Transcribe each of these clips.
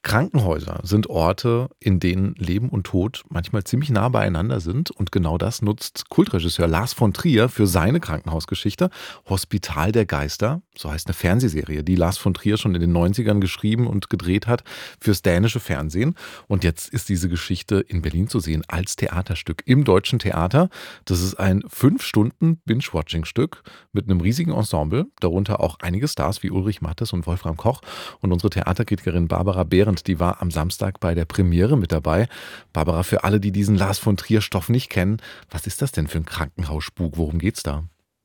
Krankenhäuser sind Orte, in denen Leben und Tod manchmal ziemlich nah beieinander sind. Und genau das nutzt Kultregisseur Lars von Trier für seine Krankenhausgeschichte Hospital der Geister. So heißt eine Fernsehserie, die Lars von Trier schon in den 90ern geschrieben und gedreht hat fürs dänische Fernsehen. Und jetzt ist diese Geschichte in Berlin zu sehen als Theaterstück im Deutschen Theater. Das ist ein 5 Stunden Binge-Watching-Stück mit einem riesigen Ensemble, darunter auch einige Stars wie Ulrich Mattes und Wolfram Koch. Und unsere Theaterkritikerin Barbara Behrendt, die war am Samstag bei der Premiere mit dabei. Barbara, für alle, die diesen Lars von Trier Stoff nicht kennen, was ist das denn für ein Krankenhausspuk? Worum geht's da?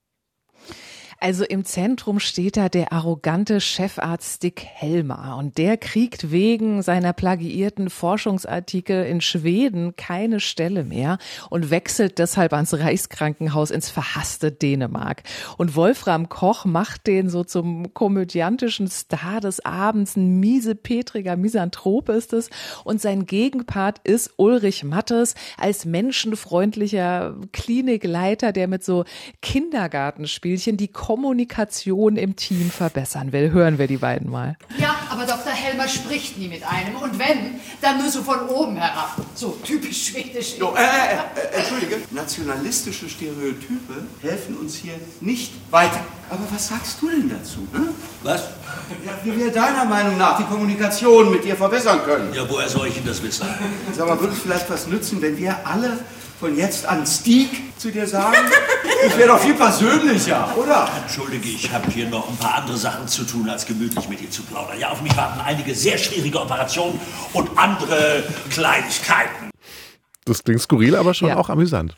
Also im Zentrum steht da der arrogante Chefarzt Dick Helmer und der kriegt wegen seiner plagiierten Forschungsartikel in Schweden keine Stelle mehr und wechselt deshalb ans Reichskrankenhaus ins verhasste Dänemark. Und Wolfram Koch macht den so zum komödiantischen Star des Abends, ein miesepetriger Misanthrop ist es, und sein Gegenpart ist Ulrich Mattes als menschenfreundlicher Klinikleiter, der mit so Kindergartenspielchen die Kommunikation im Team verbessern will. Hören wir die beiden mal. Ja, aber Dr. Helmer spricht nie mit einem. Und wenn, dann nur so von oben herab. So typisch schwedisch. Entschuldige, nationalistische Stereotype helfen uns hier nicht weiter. Aber was sagst du denn dazu? Ne? Was? Ja, wie wir deiner Meinung nach die Kommunikation mit dir verbessern können. Ja, woher soll ich denn das wissen? Sag mal, würde es vielleicht was nützen, wenn wir alle von jetzt an Stieg zu dir sagen? Das wäre doch viel persönlicher, oder? Entschuldige, ich habe hier noch ein paar andere Sachen zu tun, als gemütlich mit dir zu plaudern. Ja, auf mich warten einige sehr schwierige Operationen und andere Kleinigkeiten. Das klingt skurril, aber schon auch amüsant.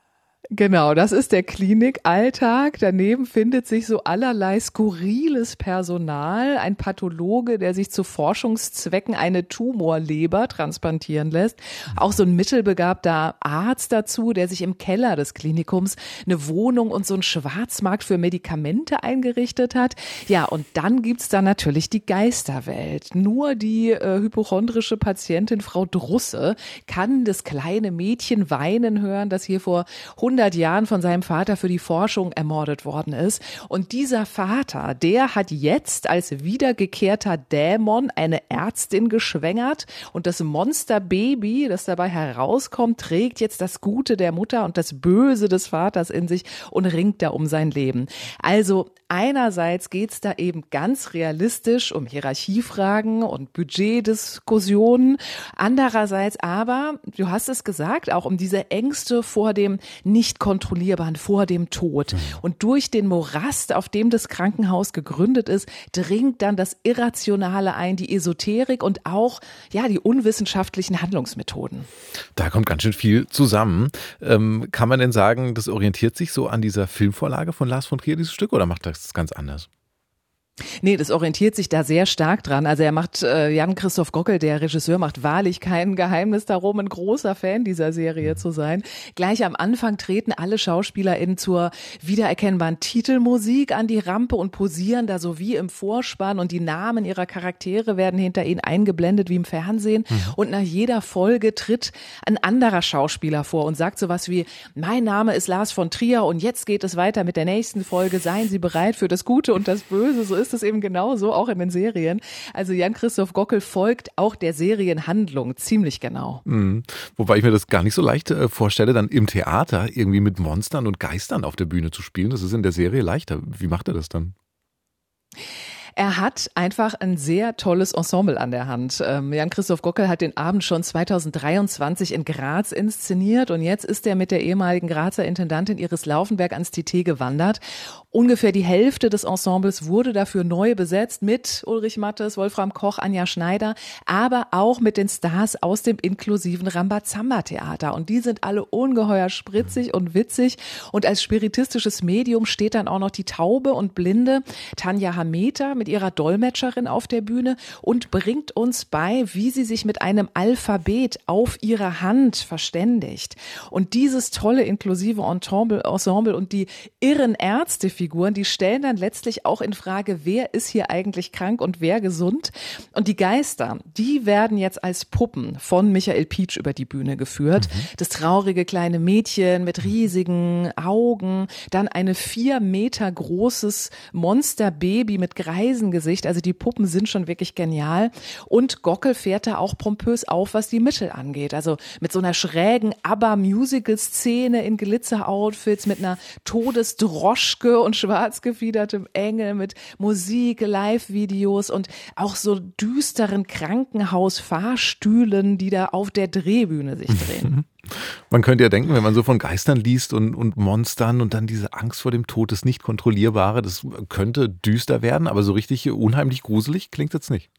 Genau, das ist der Klinikalltag. Daneben findet sich so allerlei skurriles Personal. Ein Pathologe, der sich zu Forschungszwecken eine Tumorleber transplantieren lässt. Auch so ein mittelbegabter Arzt dazu, der sich im Keller des Klinikums eine Wohnung und so einen Schwarzmarkt für Medikamente eingerichtet hat. Ja, und dann gibt's da natürlich die Geisterwelt. Nur die hypochondrische Patientin Frau Drusse kann das kleine Mädchen weinen hören, das hier vor 100 Jahren von seinem Vater für die Forschung ermordet worden ist. Und dieser Vater, der hat jetzt als wiedergekehrter Dämon eine Ärztin geschwängert und das Monsterbaby, das dabei herauskommt, trägt jetzt das Gute der Mutter und das Böse des Vaters in sich und ringt da um sein Leben. Also einerseits geht's da eben ganz realistisch um Hierarchiefragen und Budgetdiskussionen. Andererseits aber, du hast es gesagt, auch um diese Ängste vor dem nicht kontrollierbaren, vor dem Tod. Und durch den Morast, auf dem das Krankenhaus gegründet ist, dringt dann das Irrationale ein, die Esoterik und auch die unwissenschaftlichen Handlungsmethoden. Da kommt ganz schön viel zusammen. Kann man denn sagen, das orientiert sich so an dieser Filmvorlage von Lars von Trier, dieses Stück, oder macht das ganz anders? Nee, das orientiert sich da sehr stark dran. Also er macht, Jan-Christoph Gockel, der Regisseur, macht wahrlich kein Geheimnis darum, ein großer Fan dieser Serie zu sein. Gleich am Anfang treten alle SchauspielerInnen zur wiedererkennbaren Titelmusik an die Rampe und posieren da so wie im Vorspann und die Namen ihrer Charaktere werden hinter ihnen eingeblendet wie im Fernsehen. Und nach jeder Folge tritt ein anderer Schauspieler vor und sagt sowas wie: Mein Name ist Lars von Trier und jetzt geht es weiter mit der nächsten Folge. Seien Sie bereit für das Gute und das Böse. So ist es eben genauso, auch in den Serien. Also Jan-Christoph Gockel folgt auch der Serienhandlung ziemlich genau. Wobei ich mir das gar nicht so leicht vorstelle, dann im Theater irgendwie mit Monstern und Geistern auf der Bühne zu spielen. Das ist in der Serie leichter. Wie macht er das dann? Er hat einfach ein sehr tolles Ensemble an der Hand. Jan-Christoph Gockel hat den Abend schon 2023 in Graz inszeniert und jetzt ist er mit der ehemaligen Grazer Intendantin Iris Laufenberg ans TT gewandert. Ungefähr die Hälfte des Ensembles wurde dafür neu besetzt mit Ulrich Mattes, Wolfram Koch, Anja Schneider, aber auch mit den Stars aus dem inklusiven Rambazamba-Theater. Und die sind alle ungeheuer spritzig und witzig. Und als spiritistisches Medium steht dann auch noch die taube und blinde Tanja Hameter mit ihrer Dolmetscherin auf der Bühne und bringt uns bei, wie sie sich mit einem Alphabet auf ihrer Hand verständigt. Und dieses tolle inklusive Ensemble und die irren Ärztefiguren, die stellen dann letztlich auch in Frage, wer ist hier eigentlich krank und wer gesund. Und die Geister, die werden jetzt als Puppen von Michael Pietsch über die Bühne geführt. Das traurige kleine Mädchen mit riesigen Augen, dann eine 4 Meter großes Monsterbaby mit Greisen Riesengesicht. Also die Puppen sind schon wirklich genial. Und Gockel fährt da auch pompös auf, was die Mittel angeht. Also mit so einer schrägen ABBA-Musical-Szene in Glitzer-Outfits, mit einer Todesdroschke und schwarz gefiedertem Engel, mit Musik, Live-Videos und auch so düsteren Krankenhaus-Fahrstühlen, die da auf der Drehbühne sich drehen. Man könnte ja denken, wenn man so von Geistern liest und Monstern und dann diese Angst vor dem Tod, das Nicht-Kontrollierbare, das könnte düster werden, aber so richtig unheimlich gruselig klingt jetzt nicht.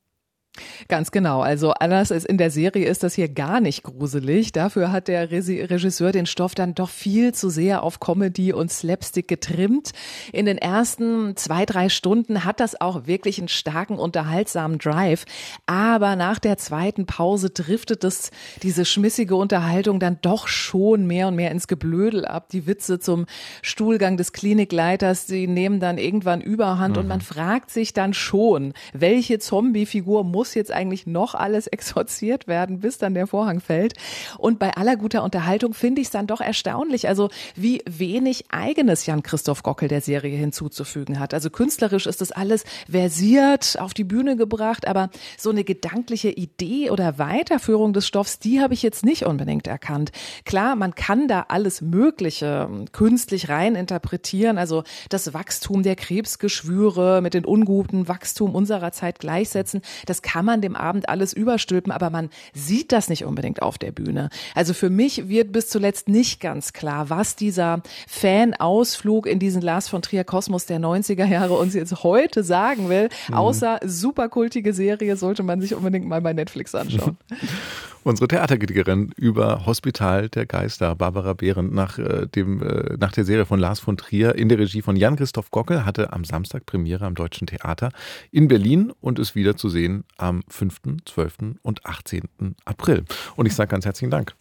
Ganz genau. Also anders als in der Serie ist das hier gar nicht gruselig. Dafür hat der Regisseur den Stoff dann doch viel zu sehr auf Comedy und Slapstick getrimmt. In den ersten 2-3 Stunden hat das auch wirklich einen starken, unterhaltsamen Drive. Aber nach der zweiten Pause driftet es, diese schmissige Unterhaltung, dann doch schon mehr und mehr ins Geblödel ab. Die Witze zum Stuhlgang des Klinikleiters, die nehmen dann irgendwann Überhand und man fragt sich dann schon, welche Zombie-Figur muss jetzt eigentlich noch alles exorziert werden, bis dann der Vorhang fällt. Und bei aller guter Unterhaltung finde ich es dann doch erstaunlich, also wie wenig eigenes Jan-Christoph Gockel der Serie hinzuzufügen hat. Also künstlerisch ist das alles versiert, auf die Bühne gebracht, aber so eine gedankliche Idee oder Weiterführung des Stoffs, die habe ich jetzt nicht unbedingt erkannt. Klar, man kann da alles Mögliche künstlich rein interpretieren, also das Wachstum der Krebsgeschwüre mit dem unguten Wachstum unserer Zeit gleichsetzen. Das kann man dem Abend alles überstülpen, aber man sieht das nicht unbedingt auf der Bühne. Also für mich wird bis zuletzt nicht ganz klar, was dieser Fan-Ausflug in diesen Lars von Trier Kosmos der 90er Jahre uns jetzt heute sagen will. Außer superkultige Serie sollte man sich unbedingt mal bei Netflix anschauen. Unsere Theaterkritikerin über Hospital der Geister, Barbara Behrendt, nach der Serie von Lars von Trier in der Regie von Jan-Christoph Gockel, hatte am Samstag Premiere am Deutschen Theater in Berlin und ist wieder zu sehen am 5., 12. und 18. April. Und ich sage ganz herzlichen Dank.